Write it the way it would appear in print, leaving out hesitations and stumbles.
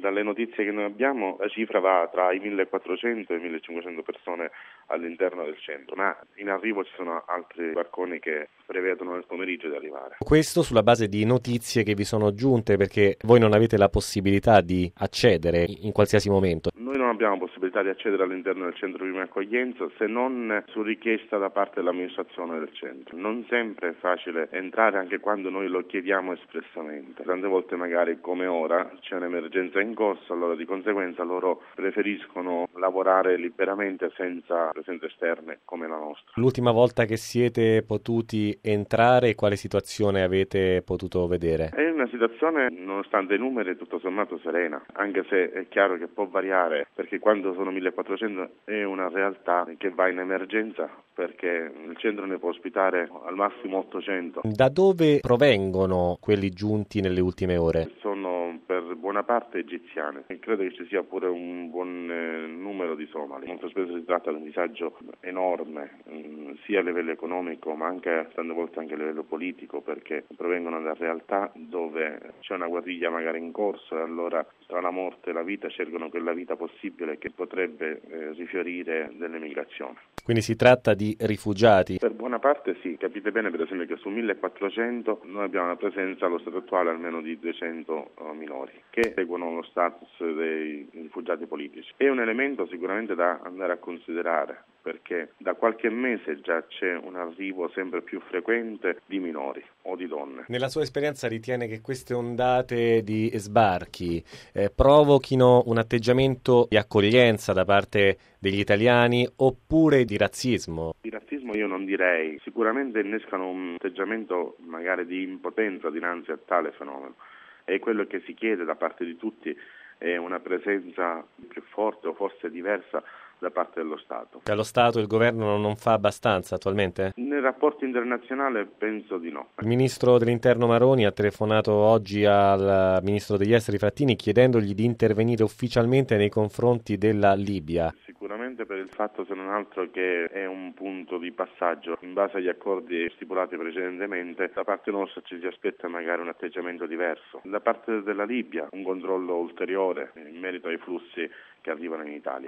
Dalle notizie che noi abbiamo la cifra va tra i 1400 e i 1500 persone all'interno del centro, ma in arrivo ci sono altri barconi che prevedono nel pomeriggio di arrivare. Questo sulla base di notizie che vi sono giunte, perché voi non avete la possibilità di accedere in qualsiasi momento. Noi non abbiamo possibilità di accedere all'interno del centro prima accoglienza se non su richiesta da parte dell'amministrazione del centro. Non sempre è facile entrare anche quando noi lo chiediamo espressamente. Tante volte magari come ora c'è un'emergenza in corso, allora di conseguenza loro preferiscono lavorare liberamente senza presenze esterne come la nostra. L'ultima volta che siete potuti entrare, quale situazione avete potuto vedere? È una situazione, nonostante i numeri, tutto sommato serena, anche se è chiaro che può variare, perché quando sono 1400 è una realtà che va in emergenza, perché il centro ne può ospitare al massimo 800. Da dove provengono quelli giunti nelle ultime ore? Sono per buona parte egiziani e credo che ci sia pure un buon numero di somali. Molto spesso si tratta di un disagio enorme, sia a livello economico ma anche tante volte anche a livello politico, perché provengono da realtà dove c'è una guerriglia magari in corso e allora tra la morte e la vita scelgono quella vita possibile che potrebbe rifiorire dell'emigrazione. Quindi si tratta di rifugiati? Per buona parte sì, capite bene per esempio che su 1400 noi abbiamo una presenza allo stato attuale almeno di 200 minori che seguono lo status dei rifugiati politici. È un elemento sicuramente da andare a considerare, perché da qualche mese già c'è un arrivo sempre più frequente di minori o di donne. Nella sua esperienza ritiene che queste ondate di sbarchi provochino un atteggiamento di accoglienza da parte degli italiani oppure di razzismo? Di razzismo io non direi, sicuramente innescano un atteggiamento magari di impotenza dinanzi a tale fenomeno. E quello che si chiede da parte di tutti è una presenza più forte o forse diversa da parte dello Stato. Lo Stato e il governo non fa abbastanza attualmente? Nel rapporto internazionale penso di no. Il ministro dell'Interno Maroni ha telefonato oggi al ministro degli Esteri Frattini chiedendogli di intervenire ufficialmente nei confronti della Libia. Sicuramente per il fatto, se non altro, che è un punto di passaggio in base agli accordi stipulati precedentemente. Da parte nostra ci si aspetta magari un atteggiamento diverso. Da parte della Libia un controllo ulteriore in merito ai flussi che arrivano in Italia.